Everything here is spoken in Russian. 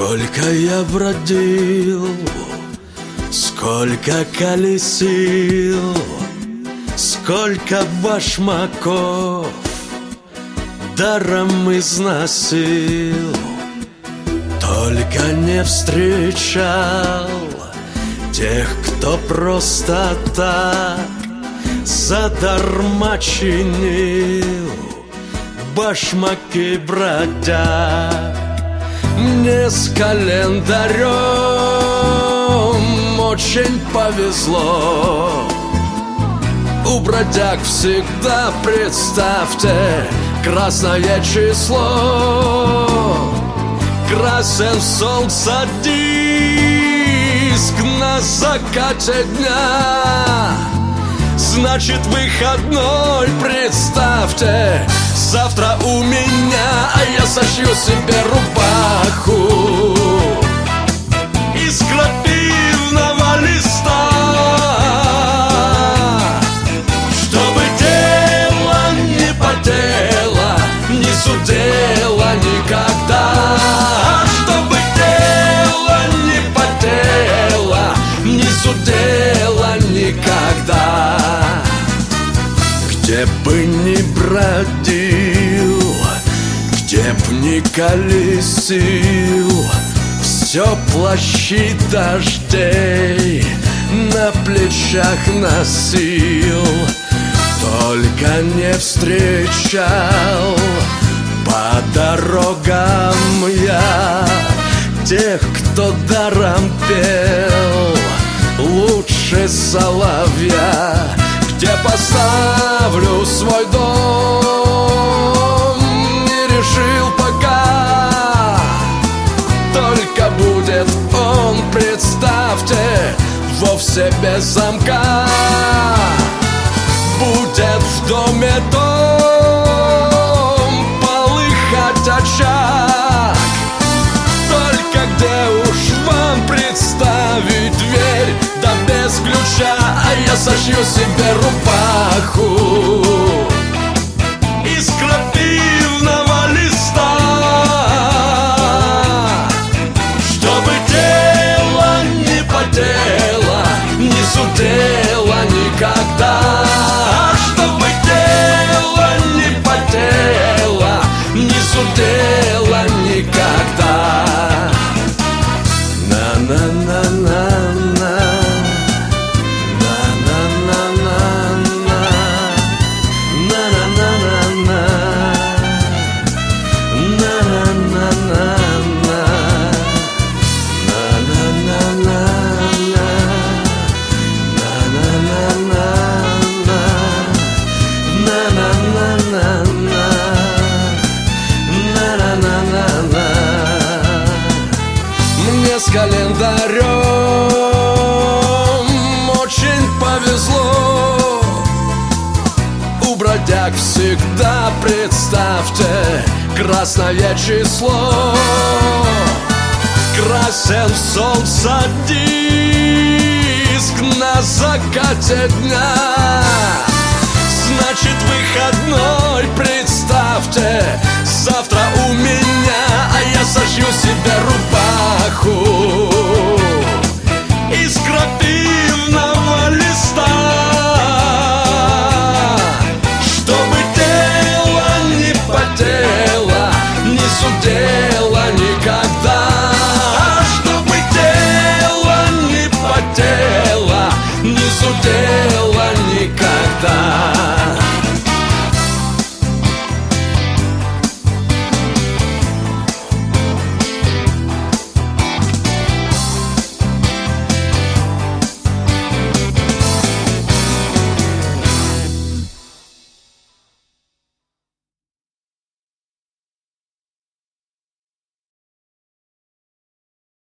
Сколько я бродил, сколько колесил, сколько башмаков даром износил, только не встречал тех, кто просто так задарма чинил башмаки бродяг. Мне с календарем очень повезло. У бродяг всегда, представьте, красное число. Красен солнца диск на закате дня. Значит, выходной, представьте, завтра у меня, а я сошью себе рубаху из крапивного листа, чтобы тело не потело, не зудело никогда. Чтобы тело не потело, не зудело никогда. Где бы ни бродил, где б ни колесил, все плащи дождей на плечах носил, только не встречал по дорогам я тех, кто даром пел лучше соловья. Где поставлю свой дом, не решил пока. Только будет он, представьте, вовсе без замка. Будет в доме дом, полыхать очаг. Только где уж вам представить дверь, да без ключа. А я сошью себе рубаху из крапивного листа, чтобы тело не потело, не зудело никогда. Чтобы тело не потело, не зудело никогда. На-на-на-на-на. Мне с календарем очень повезло. У бродяг всегда, представьте, красное число. Красен солнца диск на закате дня. Значит, выходной, представьте, завтра у меня, а я сошью себе рубаху